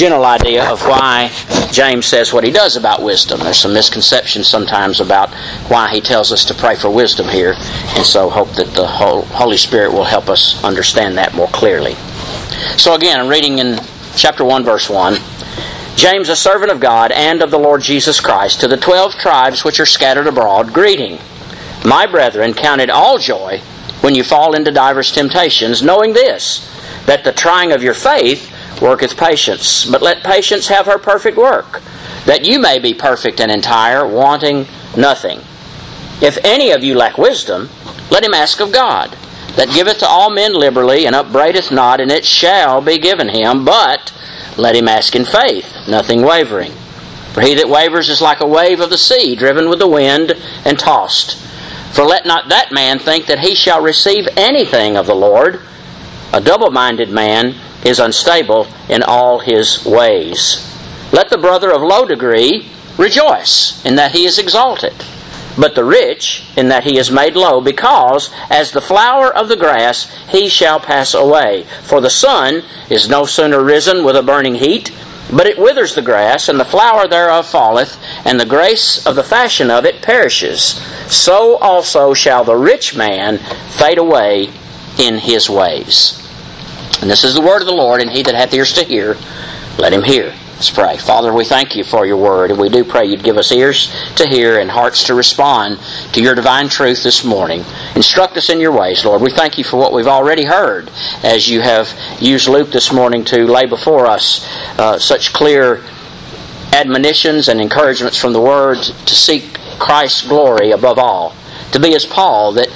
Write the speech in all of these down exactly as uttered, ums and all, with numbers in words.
General idea of why James says what he does about wisdom. There's some misconceptions sometimes about why he tells us to pray for wisdom here, and so hope that the Holy Spirit will help us understand that more clearly. So again, I'm reading in chapter one, verse one. James, a servant of God and of the Lord Jesus Christ, to the twelve tribes which are scattered abroad, greeting. My brethren, count it all joy when you fall into divers temptations, knowing this, that the trying of your faith worketh patience. But let patience have her perfect work, that you may be perfect and entire, wanting nothing. If any of you lack wisdom, let him ask of God, that giveth to all men liberally, and upbraideth not, and it shall be given him. But let him ask in faith, nothing wavering. For he that wavers is like a wave of the sea, driven with the wind and tossed. For let not that man think that he shall receive anything of the Lord. A double-minded man is unstable in all his ways. Let the brother of low degree rejoice in that he is exalted, but the rich in that he is made low, because as the flower of the grass he shall pass away. For the sun is no sooner risen with a burning heat, but it withers the grass, and the flower thereof falleth, and the grace of the fashion of it perishes. So also shall the rich man fade away in his ways. And this is the word of the Lord, and he that hath ears to hear, let him hear. Let's pray. Father, we thank you for your word, and we do pray you'd give us ears to hear and hearts to respond to your divine truth this morning. Instruct us in your ways, Lord. We thank you for what we've already heard, as you have used Luke this morning to lay before us uh, such clear admonitions and encouragements from the word to seek Christ's glory above all. To be as Paul, that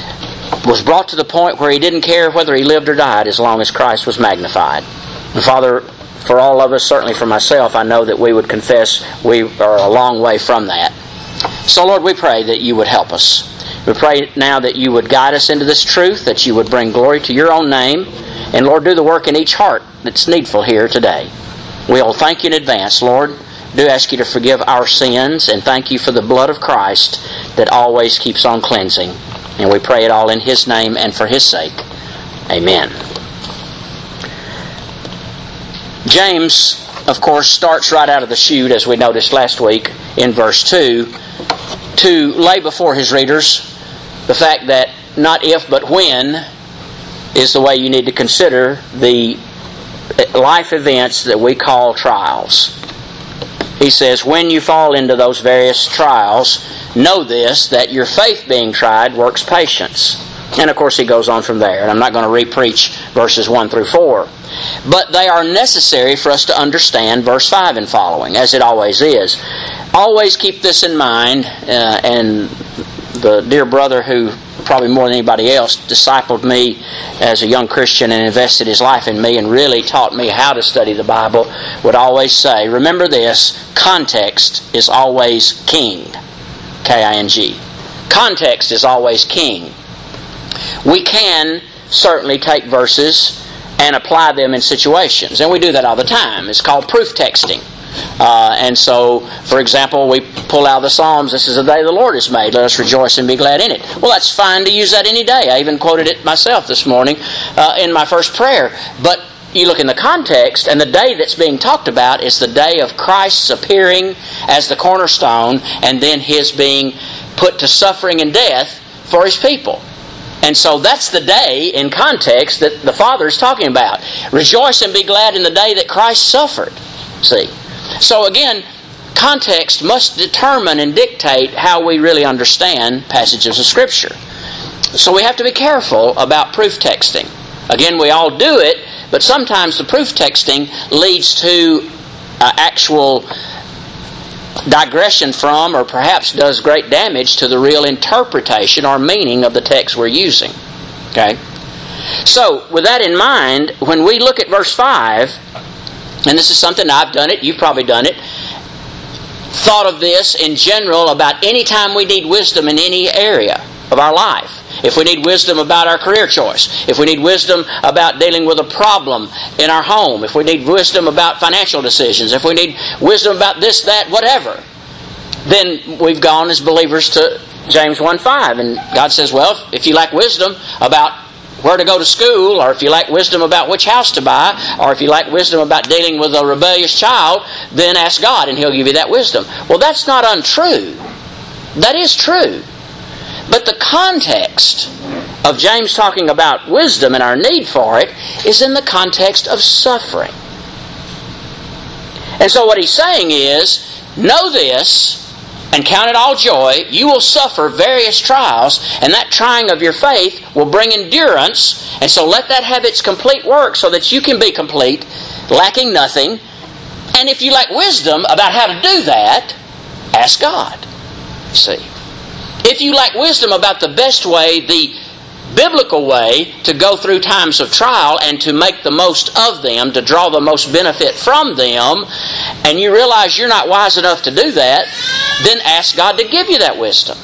was brought to the point where he didn't care whether he lived or died as long as Christ was magnified. And Father, for all of us, certainly for myself, I know that we would confess we are a long way from that. So Lord, we pray that you would help us. We pray now that you would guide us into this truth, that you would bring glory to your own name, and Lord, do the work in each heart that's needful here today. We'll thank you in advance, Lord. Do ask you to forgive our sins, and thank you for the blood of Christ that always keeps on cleansing. And we pray it all in his name and for his sake. Amen. James, of course, starts right out of the chute, as we noticed last week in verse two, to lay before his readers the fact that not if but when is the way you need to consider the life events that we call trials. He says, when you fall into those various trials, know this, that your faith being tried works patience. And of course he goes on from there, and I'm not going to re-preach verses one through four. But they are necessary for us to understand verse five and following, as it always is. Always keep this in mind, uh, and the dear brother who probably more than anybody else discipled me as a young Christian and invested his life in me and really taught me how to study the Bible would always say, remember this, context is always king. K I N G. Context is always king. We can certainly take verses and apply them in situations, and we do that all the time. It's called proof texting. Uh, and so, for example, we pull out the Psalms, this is the day the Lord has made, let us rejoice and be glad in it. Well, that's fine to use that any day. I even quoted it myself this morning uh, in my first prayer. But you look in the context, and the day that's being talked about is the day of Christ's appearing as the cornerstone, and then his being put to suffering and death for his people. And so that's the day in context that the Father is talking about. Rejoice and be glad in the day that Christ suffered. See? So again, context must determine and dictate how we really understand passages of Scripture. So we have to be careful about proof texting. Again, we all do it, but sometimes the proof texting leads to uh, actual digression from, or perhaps does great damage to the real interpretation or meaning of the text we're using. Okay? So, with that in mind, when we look at verse five, and this is something I've done it, you've probably done it, thought of this in general about any time we need wisdom in any area of our life. If we need wisdom about our career choice, if we need wisdom about dealing with a problem in our home, if we need wisdom about financial decisions, if we need wisdom about this, that, whatever, then we've gone as believers to James one five. And God says, well, if you lack wisdom about where to go to school, or if you lack wisdom about which house to buy, or if you lack wisdom about dealing with a rebellious child, then ask God and He'll give you that wisdom. Well, that's not untrue. That is true. But the context of James talking about wisdom and our need for it is in the context of suffering. And so what he's saying is, know this and count it all joy. You will suffer various trials, and that trying of your faith will bring endurance. And so let that have its complete work so that you can be complete, lacking nothing. And if you lack wisdom about how to do that, ask God. See, if you lack wisdom about the best way, the biblical way to go through times of trial and to make the most of them, to draw the most benefit from them, and you realize you're not wise enough to do that, then ask God to give you that wisdom,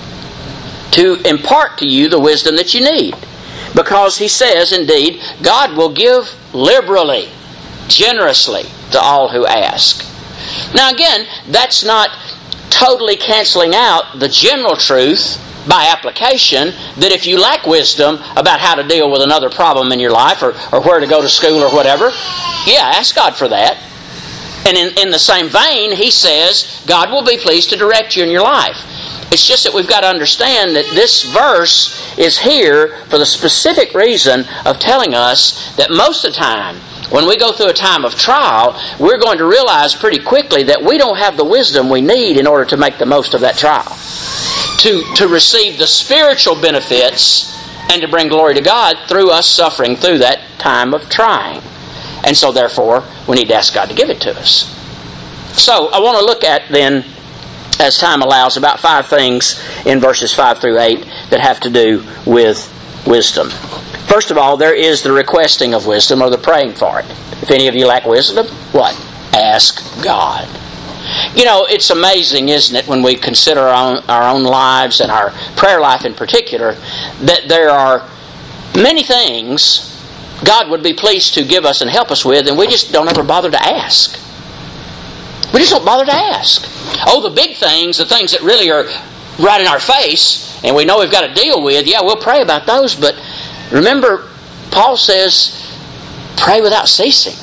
to impart to you the wisdom that you need. Because He says, indeed, God will give liberally, generously to all who ask. Now again, that's not totally canceling out the general truth by application that if you lack wisdom about how to deal with another problem in your life, or, or where to go to school or whatever, yeah, ask God for that. And in, in the same vein, He says God will be pleased to direct you in your life. It's just that we've got to understand that this verse is here for the specific reason of telling us that most of the time, when we go through a time of trial, we're going to realize pretty quickly that we don't have the wisdom we need in order to make the most of that trial. To, to receive the spiritual benefits and to bring glory to God through us suffering through that time of trying. And so therefore, we need to ask God to give it to us. So, I want to look at then, as time allows, about five things in verses five through eight that have to do with wisdom. First of all, there is the requesting of wisdom, or the praying for it. If any of you lack wisdom, what? Ask God. You know, it's amazing, isn't it, when we consider our own, our own lives and our prayer life in particular, that there are many things God would be pleased to give us and help us with, and we just don't ever bother to ask. We just don't bother to ask. Oh, the big things, the things that really are right in our face, and we know we've got to deal with, yeah, we'll pray about those, but remember, Paul says, pray without ceasing.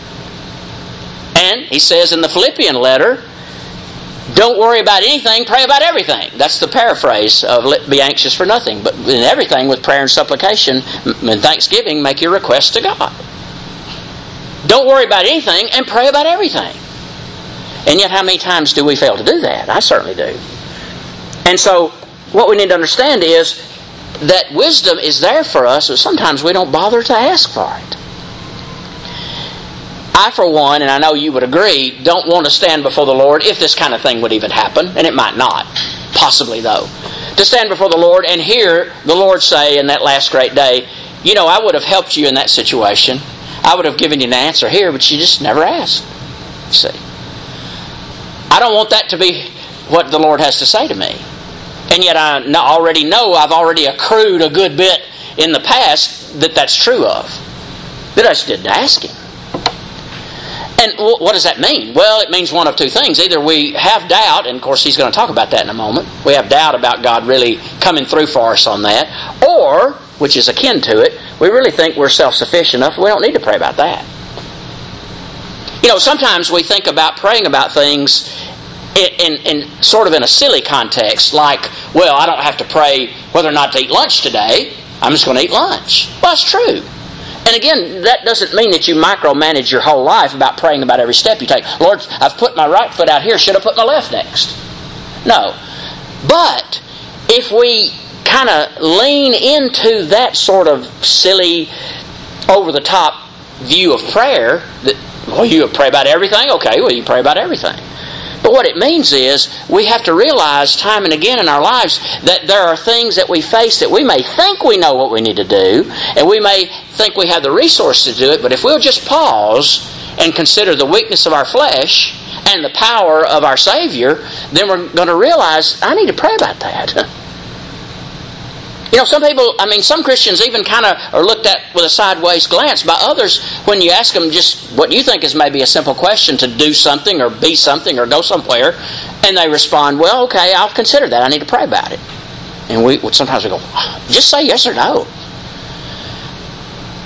And he says in the Philippian letter, don't worry about anything, pray about everything. That's the paraphrase of be anxious for nothing. But in everything, with prayer and supplication and thanksgiving, make your requests to God. Don't worry about anything and pray about everything. And yet how many times do we fail to do that? I certainly do. And so what we need to understand is that wisdom is there for us, but sometimes we don't bother to ask for it. I, for one, and I know you would agree, don't want to stand before the Lord if this kind of thing would even happen, and it might not, possibly though, to stand before the Lord and hear the Lord say in that last great day, you know, I would have helped you in that situation. I would have given you an answer here, but you just never asked. See, I don't want that to be what the Lord has to say to me. And yet I already know, I've already accrued a good bit in the past that that's true of. But I just didn't ask Him. And what does that mean? Well, it means one of two things. Either we have doubt, and of course He's going to talk about that in a moment. We have doubt about God really coming through for us on that. Or, which is akin to it, we really think we're self-sufficient enough. We don't need to pray about that. You know, sometimes we think about praying about things in, in, in sort of in a silly context, like, well, I don't have to pray whether or not to eat lunch today. I'm just going to eat lunch. Well, that's true. And again, that doesn't mean that you micromanage your whole life about praying about every step you take. Lord, I've put my right foot out here. Should I put my left next? No. But if we kind of lean into that sort of silly, over-the-top view of prayer, that, well, you pray about everything? Okay, well, you pray about everything. But what it means is we have to realize time and again in our lives that there are things that we face that we may think we know what we need to do, and we may think we have the resources to do it, but if we'll just pause and consider the weakness of our flesh and the power of our Savior, then we're going to realize, I need to pray about that. You know, some people, I mean, some Christians even kind of are looked at with a sideways glance by others when you ask them just what you think is maybe a simple question to do something or be something or go somewhere, and they respond, well, okay, I'll consider that. I need to pray about it. And we sometimes we go, just say yes or no.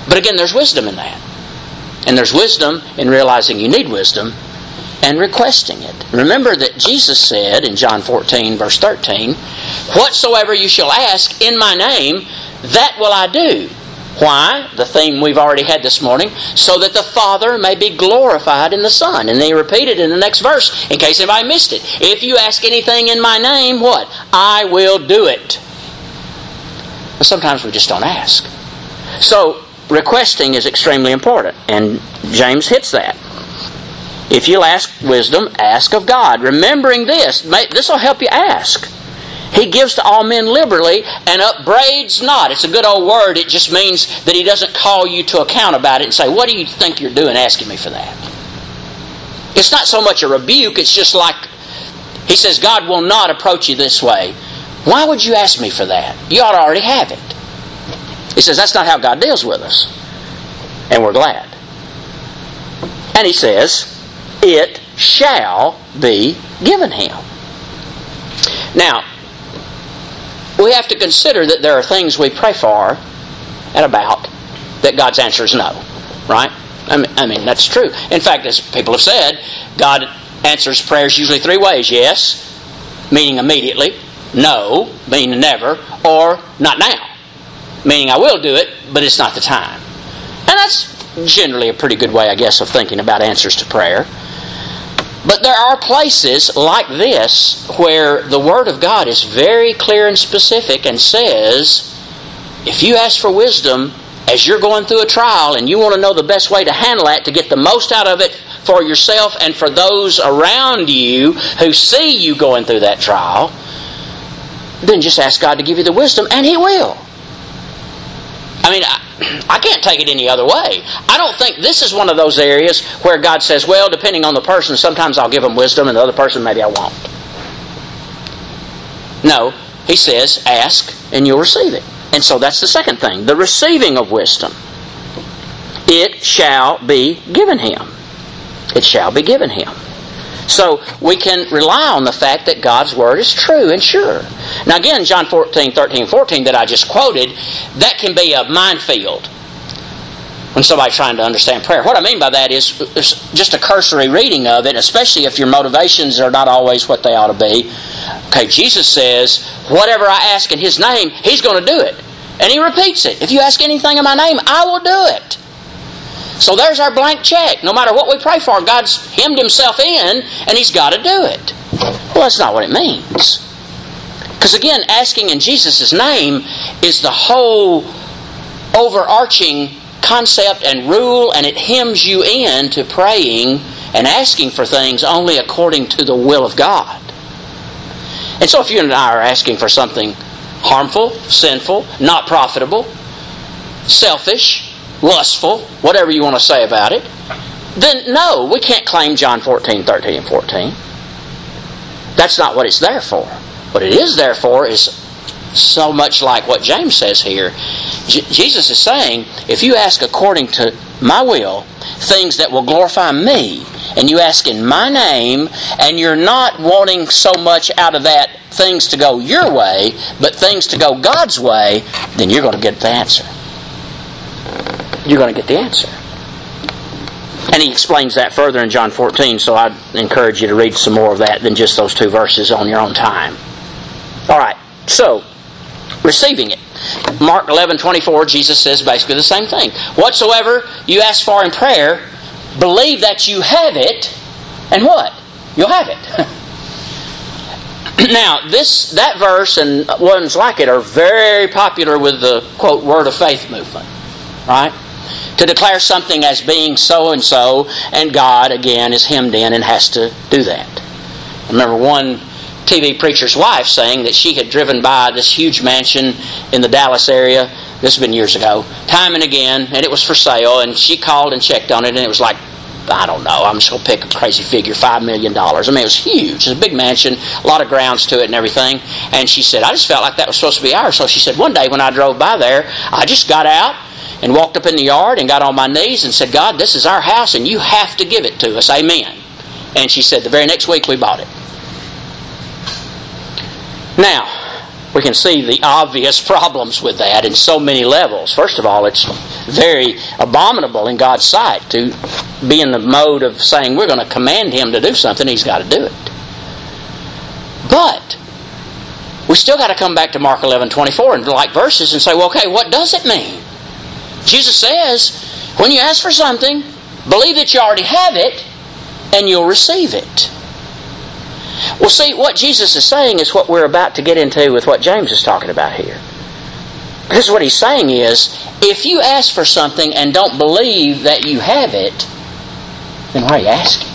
But again, there's wisdom in that. And there's wisdom in realizing you need wisdom and requesting it. Remember that Jesus said in John fourteen, verse thirteen, "Whatsoever you shall ask in my name, that will I do." Why? The theme we've already had this morning. So that the Father may be glorified in the Son. And they repeat it in the next verse, in case anybody missed it. If you ask anything in my name, what? I will do it. But sometimes we just don't ask. So, requesting is extremely important. And James hits that. If you'll ask wisdom, ask of God. Remembering this, this will help you ask. He gives to all men liberally and upbraids not. It's a good old word. It just means that He doesn't call you to account about it and say, "What do you think you're doing asking me for that?" It's not so much a rebuke. It's just like, He says, God will not approach you this way. Why would you ask me for that? You ought to already have it. He says, that's not how God deals with us. And we're glad. And He says, it shall be given him. Now, we have to consider that there are things we pray for and about that God's answer is no. Right? I mean, I mean, that's true. In fact, as people have said, God answers prayers usually three ways. Yes, meaning immediately. No, meaning never. Or not now, meaning I will do it, but it's not the time. And that's generally a pretty good way, I guess, of thinking about answers to prayer. But there are places like this where the Word of God is very clear and specific and says, if you ask for wisdom as you're going through a trial and you want to know the best way to handle that to get the most out of it for yourself and for those around you who see you going through that trial, then just ask God to give you the wisdom, and He will. I mean, I, I can't take it any other way. I don't think this is one of those areas where God says, well, depending on the person, sometimes I'll give them wisdom and the other person maybe I won't. No, He says, ask and you'll receive it. And so that's the second thing, the receiving of wisdom. It shall be given him. It shall be given him. So we can rely on the fact that God's Word is true and sure. Now again, John fourteen, thirteen, fourteen that I just quoted, that can be a minefield when somebody's trying to understand prayer. What I mean by that is just a cursory reading of it, especially if your motivations are not always what they ought to be. Okay, Jesus says, whatever I ask in His name, He's going to do it. And He repeats it. If you ask anything in my name, I will do it. So there's our blank check. No matter what we pray for, God's hemmed Himself in, and He's got to do it. Well, that's not what it means. Because again, asking in Jesus' name is the whole overarching concept and rule, and it hems you in to praying and asking for things only according to the will of God. And so if you and I are asking for something harmful, sinful, not profitable, selfish, lustful, whatever you want to say about it, then no, we can't claim John fourteen, thirteen, and fourteen. That's not what it's there for. What it is there for is so much like what James says here. J- Jesus is saying, if you ask according to my will, things that will glorify me, and you ask in my name, and you're not wanting so much out of that things to go your way, but things to go God's way, then you're going to get the answer. You're going to get the answer. And He explains that further in John fourteen, so I'd encourage you to read some more of that than just those two verses on your own time. All right, so, receiving it. Mark eleven twenty-four, Jesus says basically the same thing. Whatsoever you ask for in prayer, believe that you have it, and what? You'll have it. Now, this that verse and ones like it are very popular with the, quote, Word of Faith movement. Right? To declare something as being so-and-so, and God, again, is hemmed in and has to do that. I remember one T V preacher's wife saying that she had driven by this huge mansion in the Dallas area, this has been years ago, time and again, and it was for sale, and she called and checked on it, and it was like, I don't know, I'm just going to pick a crazy figure, five million dollars. I mean, it was huge. It was a big mansion, a lot of grounds to it and everything. And she said, I just felt like that was supposed to be ours. So she said, one day when I drove by there, I just got out and walked up in the yard and got on my knees and said, God, this is our house and you have to give it to us. Amen. And she said, the very next week we bought it. Now, we can see the obvious problems with that in so many levels. First of all, it's very abominable in God's sight to be in the mode of saying we're going to command Him to do something, He's got to do it. But we still got to come back to Mark eleven twenty-four and like verses and say, well, okay, what does it mean? Jesus says, when you ask for something, believe that you already have it and you'll receive it. Well, see, what Jesus is saying is what we're about to get into with what James is talking about here. Because what he's saying is, if you ask for something and don't believe that you have it, then why are you asking?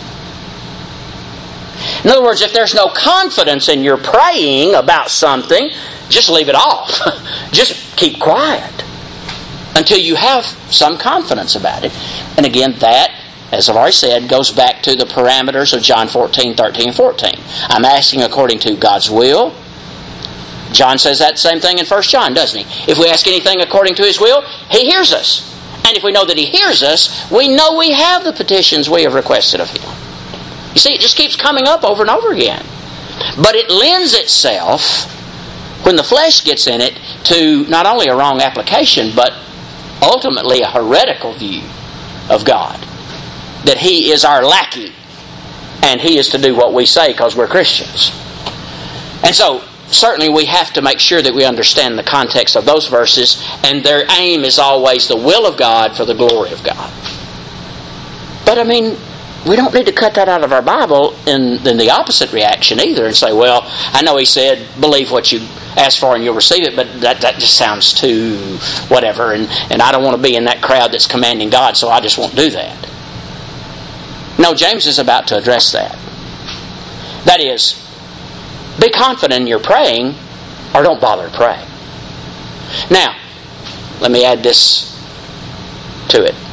In other words, if there's no confidence in your praying about something, just leave it off. Just keep quiet until you have some confidence about it. And again, that, as I've already said, goes back to the parameters of John fourteen, thirteen, and fourteen. I'm asking according to God's will. John says that same thing in First John, doesn't he? If we ask anything according to His will, He hears us. And if we know that He hears us, we know we have the petitions we have requested of Him. You see, it just keeps coming up over and over again. But it lends itself, when the flesh gets in it, to not only a wrong application, but ultimately a heretical view of God. That He is our lackey, and He is to do what we say because we're Christians. And so, certainly we have to make sure that we understand the context of those verses, and their aim is always the will of God for the glory of God. But I mean, we don't need to cut that out of our Bible in, in the opposite reaction either and say, well, I know He said, believe what you ask for and you'll receive it, but that, that just sounds too whatever, and, and I don't want to be in that crowd that's commanding God, so I just won't do that. No, James is about to address that. That is, be confident in your praying, or don't bother to pray. Now, let me add this to it.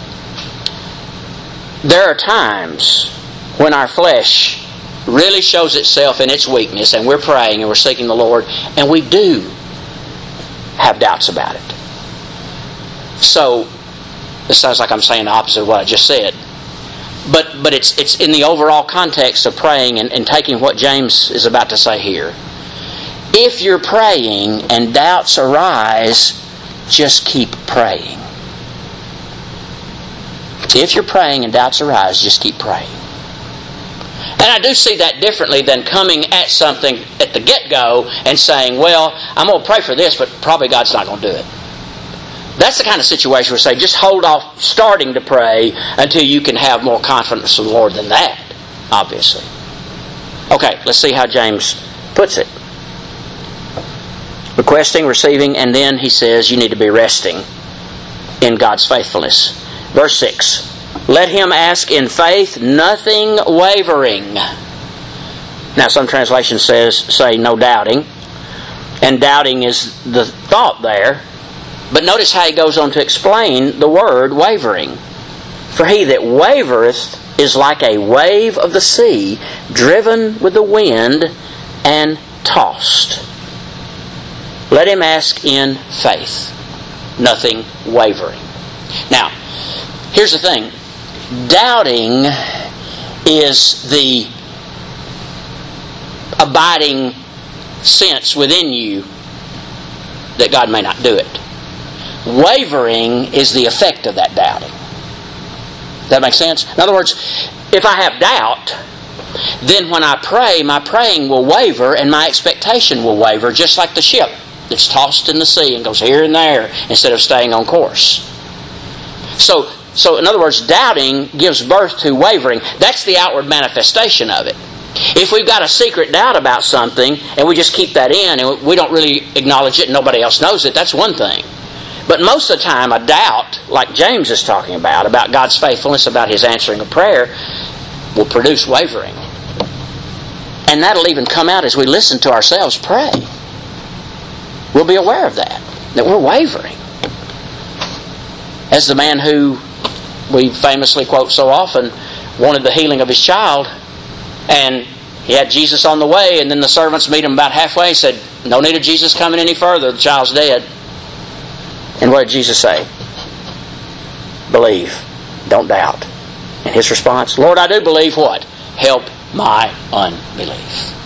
There are times when our flesh really shows itself in its weakness, and we're praying and we're seeking the Lord, and we do have doubts about it. So, this sounds like I'm saying the opposite of what I just said. But but it's it's in the overall context of praying and, and taking what James is about to say here. If you're praying and doubts arise, just keep praying. If you're praying and doubts arise, just keep praying. And I do see that differently than coming at something at the get-go and saying, well, I'm going to pray for this, but probably God's not going to do it. That's the kind of situation where we say, just hold off starting to pray until you can have more confidence in the Lord than that, obviously. Okay, let's see how James puts it. Requesting, receiving, and then he says you need to be resting in God's faithfulness. Verse six. Let him ask in faith, nothing wavering. Now some translations says say no doubting. And doubting is the thought there. But notice how he goes on to explain the word wavering. For he that wavereth is like a wave of the sea, driven with the wind and tossed. Let him ask in faith, nothing wavering. Now, here's the thing. Doubting is the abiding sense within you that God may not do it. Wavering is the effect of that doubting. Does that make sense? In other words, if I have doubt, then when I pray, my praying will waver and my expectation will waver, just like the ship that's tossed in the sea and goes here and there instead of staying on course. So, so in other words, doubting gives birth to wavering. That's the outward manifestation of it. If we've got a secret doubt about something and we just keep that in and we don't really acknowledge it and nobody else knows it, that's one thing. But most of the time, a doubt, like James is talking about, about God's faithfulness, about His answering a prayer, will produce wavering. And that'll even come out as we listen to ourselves pray. We'll be aware of that, that we're wavering. As the man who we famously quote so often wanted the healing of his child, and he had Jesus on the way, and then the servants meet him about halfway and said, no need of Jesus coming any further, the child's dead. And what did Jesus say? Believe, don't doubt. And his response, Lord, I do believe what? Help my unbelief.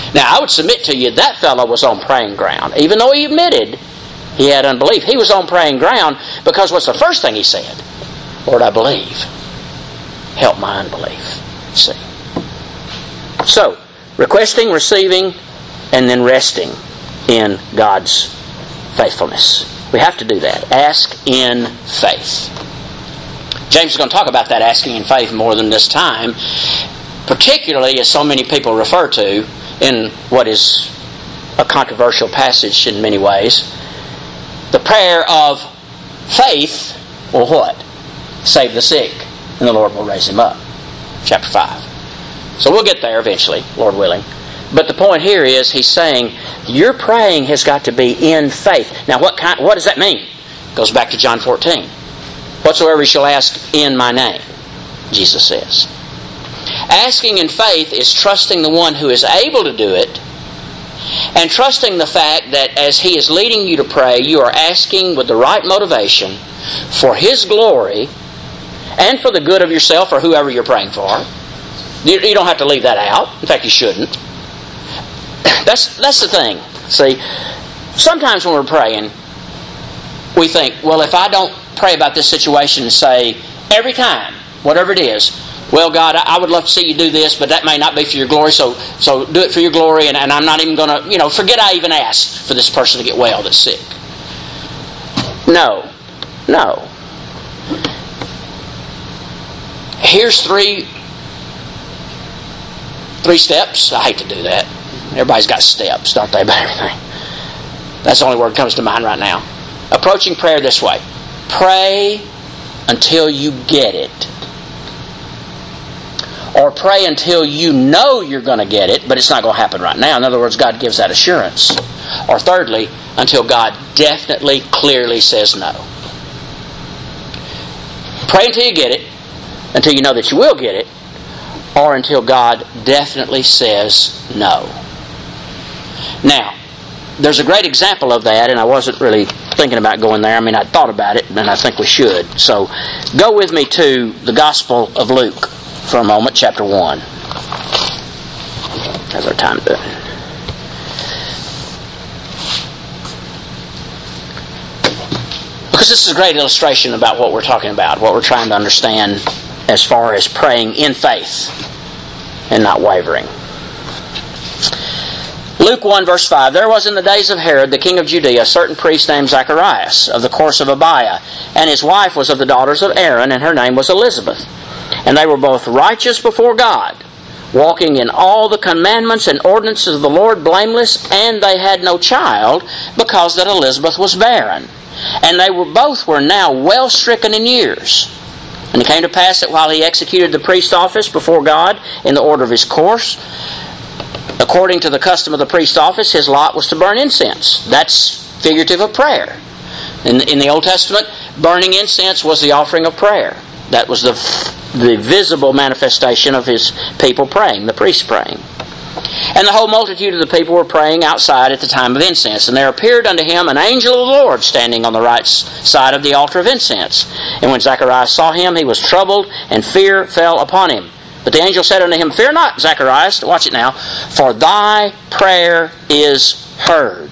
Now, I would submit to you that fellow was on praying ground. Even though he admitted he had unbelief, he was on praying ground because what's the first thing he said? Lord, I believe. Help my unbelief. See? So, requesting, receiving, and then resting in God's faithfulness. We have to do that. Ask in faith. James is going to talk about that asking in faith more than this time, particularly as so many people refer to in what is a controversial passage in many ways. The prayer of faith will what? Save the sick, and the Lord will raise him up. Chapter five. So we'll get there eventually, Lord willing. But the point here is he's saying your praying has got to be in faith. Now what kind, what does that mean? It goes back to John fourteen. Whatsoever you shall ask in my name, Jesus says. Asking in faith is trusting the one who is able to do it, and trusting the fact that as he is leading you to pray, you are asking with the right motivation for his glory and for the good of yourself or whoever you're praying for. You, you don't have to leave that out. In fact, you shouldn't. That's, that's the thing. See, sometimes when we're praying, we think, well, if I don't pray about this situation and say, every time, whatever it is, well, God, I would love to see you do this, but that may not be for your glory, so so do it for your glory, and, and I'm not even going to, you know, forget I even asked for this person to get well that's sick. No. No. Here's three, three steps. I hate to do that. Everybody's got steps, don't they, about everything? That's the only word that comes to mind right now. Approaching prayer this way. Pray until you get it. Or pray until you know you're going to get it, but it's not going to happen right now. In other words, God gives that assurance. Or thirdly, until God definitely, clearly says no. Pray until you get it, until you know that you will get it, or until God definitely says no. Now, there's a great example of that, and I wasn't really thinking about going there. I mean, I thought about it, and I think we should. So, go with me to the Gospel of Luke for a moment, chapter one. How's our time doing? Because this is a great illustration about what we're talking about, what we're trying to understand as far as praying in faith and not wavering. Luke one verse five, There was in the days of Herod, the king of Judea, a certain priest named Zacharias, of the course of Abiah, and his wife was of the daughters of Aaron, and her name was Elizabeth. And they were both righteous before God, walking in all the commandments and ordinances of the Lord blameless, and they had no child, because that Elizabeth was barren. And they were both were now well stricken in years. And it came to pass that while he executed the priest's office before God in the order of his course, according to the custom of the priest's office, his lot was to burn incense. That's figurative of prayer. In, in the Old Testament, burning incense was the offering of prayer. That was the, the visible manifestation of his people praying, the priests praying. And the whole multitude of the people were praying outside at the time of incense. And there appeared unto him an angel of the Lord standing on the right side of the altar of incense. And when Zacharias saw him, he was troubled, and fear fell upon him. But the angel said unto him, Fear not, Zacharias, watch it now, for thy prayer is heard.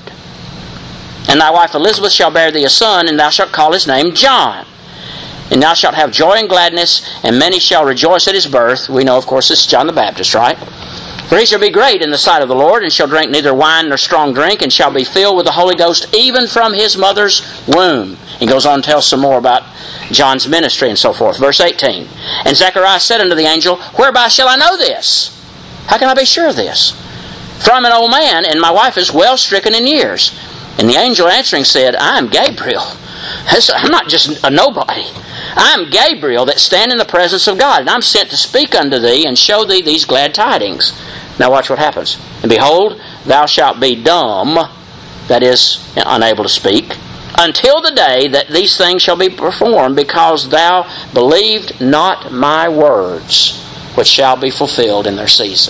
And thy wife Elizabeth shall bear thee a son, and thou shalt call his name John. And thou shalt have joy and gladness, and many shall rejoice at his birth. We know, of course, this is John the Baptist, right? For he shall be great in the sight of the Lord, and shall drink neither wine nor strong drink, and shall be filled with the Holy Ghost even from his mother's womb. He goes on to tell some more about John's ministry and so forth. Verse eighteen. And Zacharias said unto the angel, Whereby shall I know this? How can I be sure of this? For I am an old man, and my wife is well stricken in years. And the angel answering said, I am Gabriel. I'm not just a nobody. I am Gabriel that stand in the presence of God, and I'm sent to speak unto thee and show thee these glad tidings. Now watch what happens. And behold, thou shalt be dumb, that is, unable to speak, until the day that these things shall be performed, because thou believed not my words, which shall be fulfilled in their season.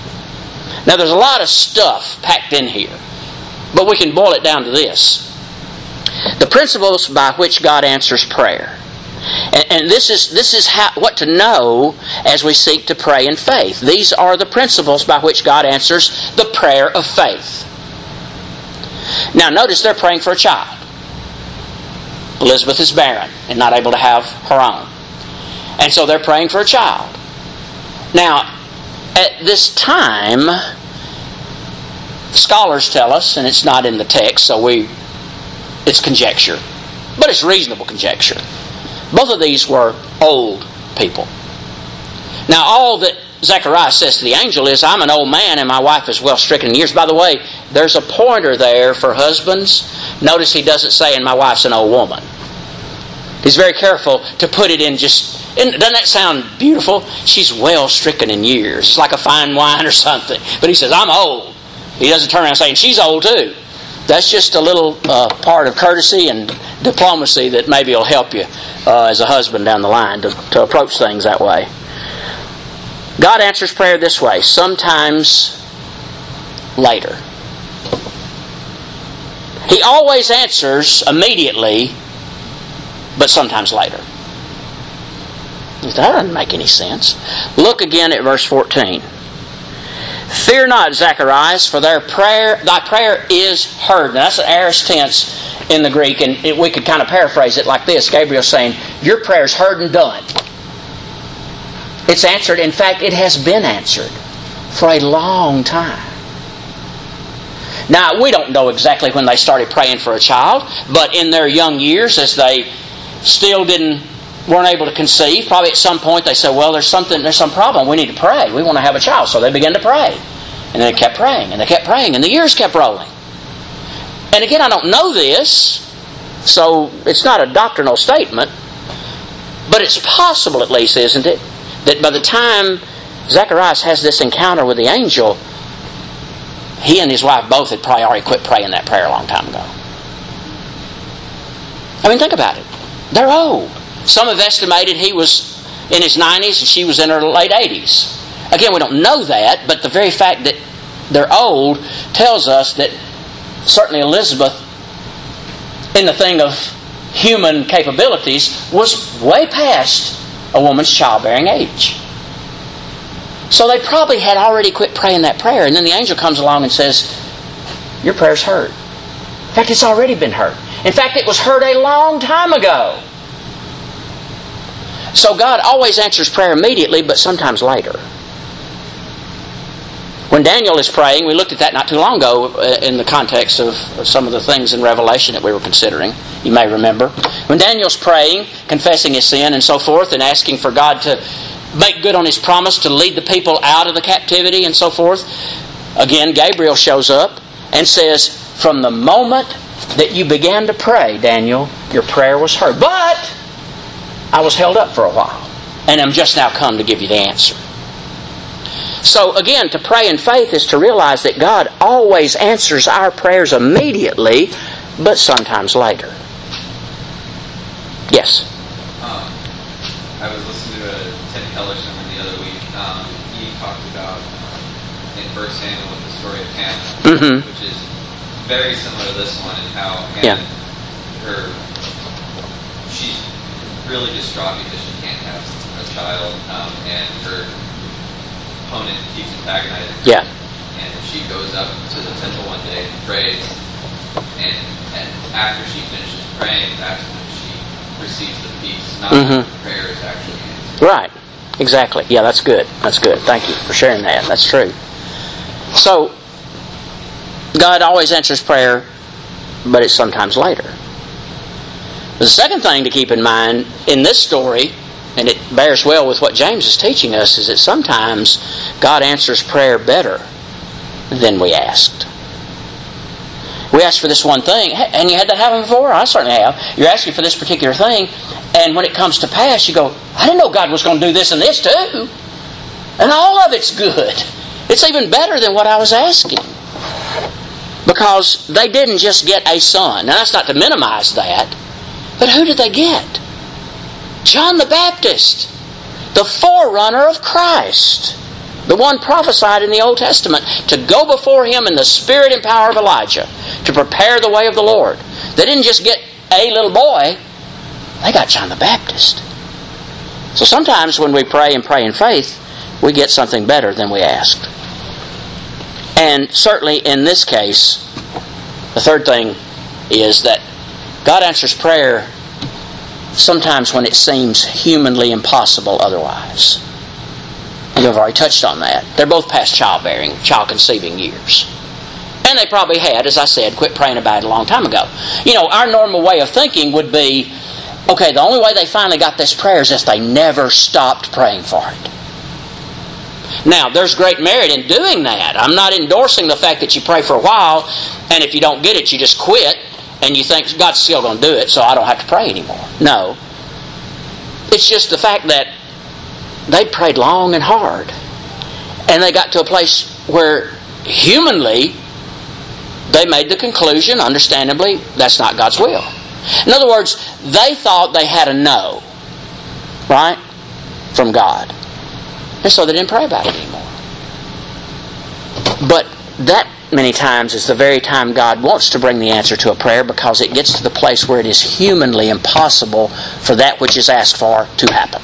Now there's a lot of stuff packed in here, but we can boil it down to this. The principles by which God answers prayer. And, and this is this is how, what to know as we seek to pray in faith. These are the principles by which God answers the prayer of faith. Now notice they're praying for a child. Elizabeth is barren and not able to have her own. And so they're praying for a child. Now, at this time, scholars tell us, and it's not in the text, so we it's conjecture. But it's reasonable conjecture. Both of these were old people. Now, all that Zechariah says to the angel is, I'm an old man and my wife is well stricken in years. By the way, there's a pointer there for husbands. Notice he doesn't say, and my wife's an old woman. He's very careful to put it in just, doesn't that sound beautiful? She's well stricken in years. It's like a fine wine or something. But he says, I'm old. He doesn't turn around saying, she's old too. That's just a little uh, part of courtesy and diplomacy that maybe will help you uh, as a husband down the line to, to approach things that way. God answers prayer this way, sometimes later. He always answers immediately, but sometimes later. That doesn't make any sense. Look again at verse fourteen. Fear not, Zacharias, for their prayer, thy prayer is heard. Now that's an aorist tense in the Greek, and it, we could kind of paraphrase it like this. Gabriel's saying, your prayer is heard and done. It's answered. In fact, it has been answered for a long time. Now, we don't know exactly when they started praying for a child, but in their young years, as they still didn't weren't able to conceive, probably at some point they said, well, there's something, there's some problem. We need to pray. We want to have a child. So they began to pray. And they kept praying, and they kept praying, and the years kept rolling. And again, I don't know this, so it's not a doctrinal statement, but it's possible at least, isn't it, that by the time Zacharias has this encounter with the angel, he and his wife both had probably already quit praying that prayer a long time ago. I mean, think about it. They're old. Some have estimated he was in his nineties and she was in her late eighties. Again, we don't know that, but the very fact that they're old tells us that certainly Elizabeth, in the thing of human capabilities, was way past a woman's childbearing age. So they probably had already quit praying that prayer, and then the angel comes along and says, your prayer's heard. In fact, it's already been heard. In fact, it was heard a long time ago. So God always answers prayer immediately, but sometimes later. When Daniel is praying, we looked at that not too long ago in the context of some of the things in Revelation that we were considering. You may remember. When Daniel's praying, confessing his sin and so forth, and asking for God to make good on His promise to lead the people out of the captivity and so forth, again, Gabriel shows up and says, from the moment that you began to pray, Daniel, your prayer was heard. But I was held up for a while, and I'm just now come to give you the answer. So again, to pray in faith is to realize that God always answers our prayers immediately, but sometimes later. Yes? Um, I was listening to a Tim Keller sermon the other week. Um, he talked about um, in First Samuel with the story of Hannah, mm-hmm. which is very similar to this one, and how yeah. Hannah, her, she's really distraught because she can't have a child, um, and her opponent keeps antagonizing her. Yeah. And she goes up to the temple one day and prays, and, and after she finishes praying, that's when she receives the peace. Not mm-hmm. the prayer is actually answered. Right. Exactly. Yeah, that's good. That's good. Thank you for sharing that. That's true. So, God always answers prayer, but it's sometimes later. The second thing to keep in mind in this story, and it bears well with what James is teaching us, is that sometimes God answers prayer better than we asked. We asked for this one thing, and you had that happen before? I certainly have. You're asking for this particular thing, and when it comes to pass, you go, I didn't know God was going to do this and this too. And all of it's good. It's even better than what I was asking. Because they didn't just get a son. Now that's not to minimize that. But who did they get? John the Baptist, the forerunner of Christ, the one prophesied in the Old Testament to go before Him in the spirit and power of Elijah to prepare the way of the Lord. They didn't just get a little boy, they got John the Baptist. So sometimes when we pray and pray in faith, we get something better than we asked. And certainly in this case, the third thing is that God answers prayer sometimes when it seems humanly impossible otherwise. And we've already touched on that. They're both past childbearing, child conceiving years. And they probably had, as I said, quit praying about it a long time ago. You know, our normal way of thinking would be, okay, the only way they finally got this prayer is if they never stopped praying for it. Now, there's great merit in doing that. I'm not endorsing the fact that you pray for a while, and if you don't get it, you just quit, and you think God's still going to do it, so I don't have to pray anymore. No. It's just the fact that they prayed long and hard, and they got to a place where humanly they made the conclusion, understandably, that's not God's will. In other words, they thought they had a no, right, from God. And so they didn't pray about it anymore. But that many times is the very time God wants to bring the answer to a prayer, because it gets to the place where it is humanly impossible for that which is asked for to happen.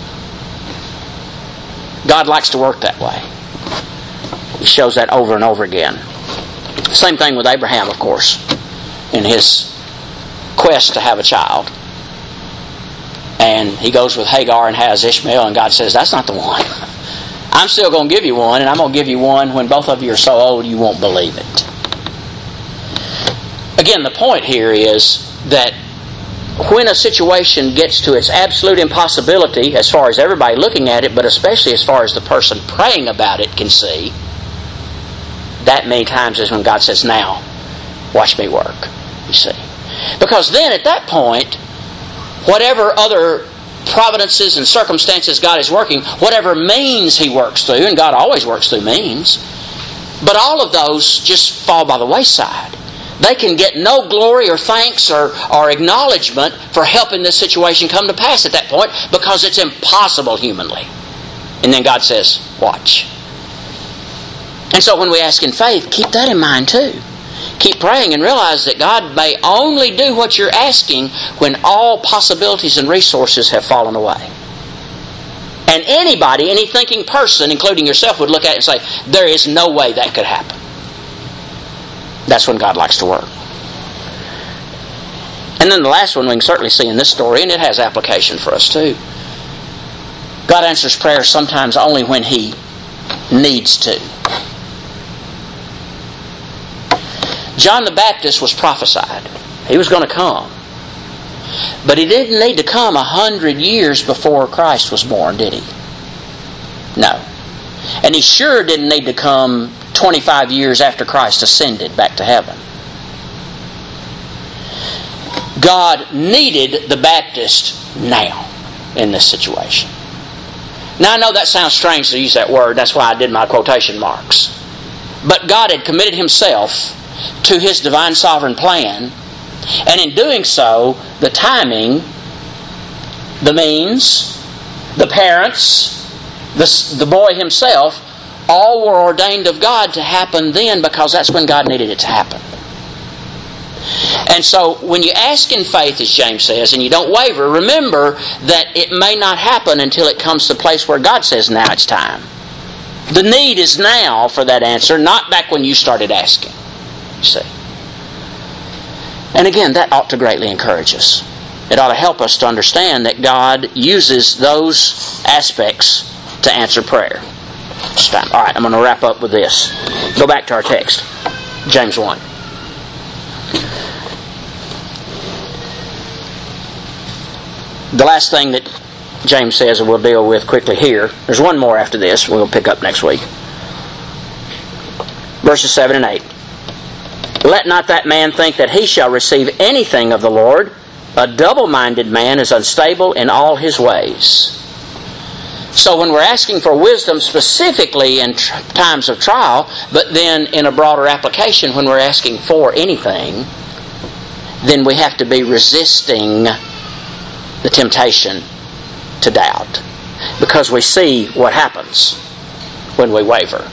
God likes to work that way. He shows that over and over again. Same thing with Abraham, of course, in his quest to have a child. And he goes with Hagar and has Ishmael, and God says, that's not the one. I'm still going to give you one, and I'm going to give you one when both of you are so old you won't believe it. Again, the point here is that when a situation gets to its absolute impossibility, as far as everybody looking at it, but especially as far as the person praying about it can see, that many times is when God says, now, watch me work, you see. Because then at that point, whatever other providences and circumstances God is working, whatever means He works through, and God always works through means, but all of those just fall by the wayside. They can get no glory or thanks or, or acknowledgement for helping this situation come to pass at that point, because it's impossible humanly. And then God says, watch. And so when we ask in faith, keep that in mind too. Keep praying and realize that God may only do what you're asking when all possibilities and resources have fallen away. And anybody, any thinking person, including yourself, would look at it and say, there is no way that could happen. That's when God likes to work. And then the last one we can certainly see in this story, and it has application for us too. God answers prayer sometimes only when He needs to. John the Baptist was prophesied. He was going to come. But he didn't need to come a hundred years before Christ was born, did he? No. And he sure didn't need to come twenty-five years after Christ ascended back to heaven. God needed the Baptist now in this situation. Now I know that sounds strange to use that word. That's why I did my quotation marks. But God had committed Himself to His divine sovereign plan, and in doing so, the timing, the means, the parents, the, the boy himself, all were ordained of God to happen then, because that's when God needed it to happen. And so when you ask in faith, as James says, and you don't waver, remember that it may not happen until it comes to the place where God says, now it's time. The need is now for that answer, not back when you started asking. See. And again, that ought to greatly encourage us. It ought to help us to understand that God uses those aspects to answer prayer. All right, I'm going to wrap up with this. Go back to our text, James one. The last thing that James says, and we'll deal with quickly here. There's one more after this. We'll pick up next week. Verses seven and eight. Let not that man think that he shall receive anything of the Lord. A double-minded man is unstable in all his ways. So when we're asking for wisdom specifically in tr- times of trial, but then in a broader application when we're asking for anything, then we have to be resisting the temptation to doubt. Because we see what happens when we waver.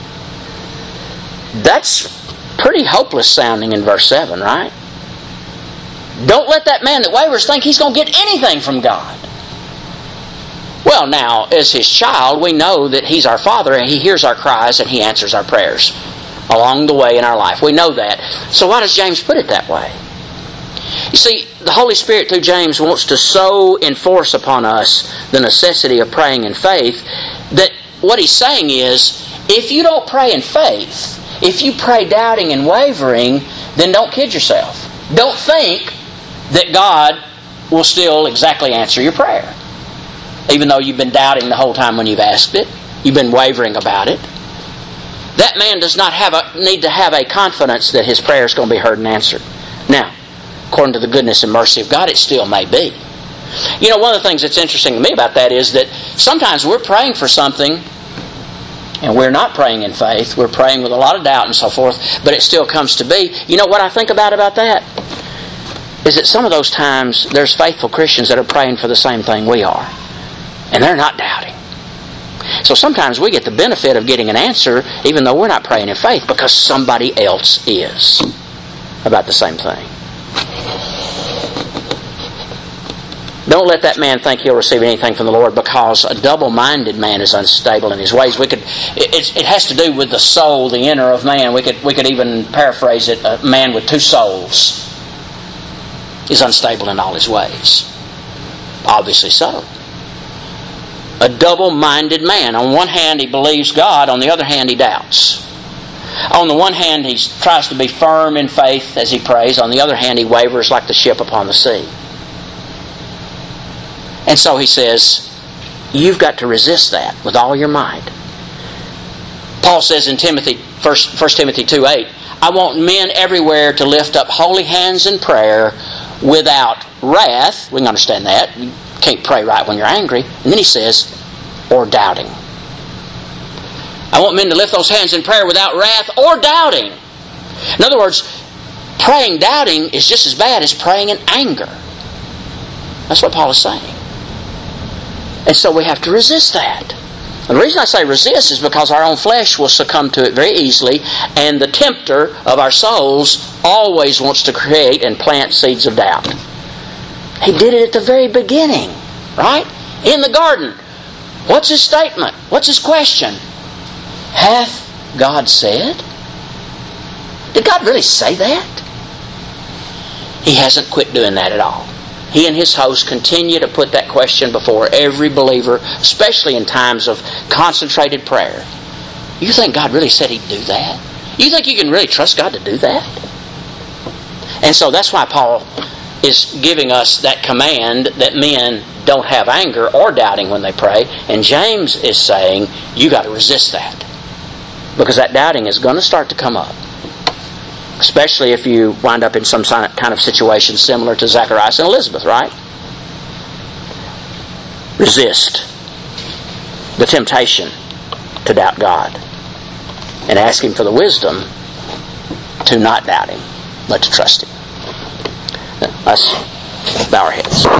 That's pretty hopeless sounding in verse seven, right? Don't let that man that wavers think he's going to get anything from God. Well, now, as His child, we know that He's our Father and He hears our cries and He answers our prayers along the way in our life. We know that. So why does James put it that way? You see, the Holy Spirit through James wants to so enforce upon us the necessity of praying in faith that what he's saying is, if you don't pray in faith, if you pray doubting and wavering, then don't kid yourself. Don't think that God will still exactly answer your prayer. Even though you've been doubting the whole time when you've asked it, you've been wavering about it. That man does not have a, need to have a confidence that his prayer is going to be heard and answered. Now, according to the goodness and mercy of God, it still may be. You know, one of the things that's interesting to me about that is that sometimes we're praying for something and we're not praying in faith. We're praying with a lot of doubt and so forth, but it still comes to be. You know what I think about about that? Is that some of those times there's faithful Christians that are praying for the same thing we are. And they're not doubting. So sometimes we get the benefit of getting an answer even though we're not praying in faith because somebody else is about the same thing. Don't let that man think he'll receive anything from the Lord, because a double-minded man is unstable in his ways. We could, it, it has to do with the soul, the inner of man. We could, we could even paraphrase it: a man with two souls is unstable in all his ways. Obviously so. A double-minded man. On one hand, he believes God. On the other hand, he doubts. On the one hand, he tries to be firm in faith as he prays. On the other hand, he wavers like the ship upon the sea. And so he says, you've got to resist that with all your might. Paul says in Timothy, First Timothy two eight, I want men everywhere to lift up holy hands in prayer without wrath. We can understand that. You can't pray right when you're angry. And then he says, or doubting. I want men to lift those hands in prayer without wrath or doubting. In other words, praying doubting is just as bad as praying in anger. That's what Paul is saying. And so we have to resist that. And the reason I say resist is because our own flesh will succumb to it very easily, and the tempter of our souls always wants to create and plant seeds of doubt. He did it at the very beginning, right? In the garden. What's his statement? What's his question? Hath God said? Did God really say that? He hasn't quit doing that at all. He and his host continue to put that question before every believer, especially in times of concentrated prayer. You think God really said He'd do that? You think you can really trust God to do that? And so that's why Paul is giving us that command that men don't have anger or doubting when they pray. And James is saying, you got to resist that. Because that doubting is going to start to come up. Especially if you wind up in some kind of situation similar to Zacharias and Elizabeth, right? Resist the temptation to doubt God. And ask Him for the wisdom to not doubt Him, but to trust Him. Let's bow our heads.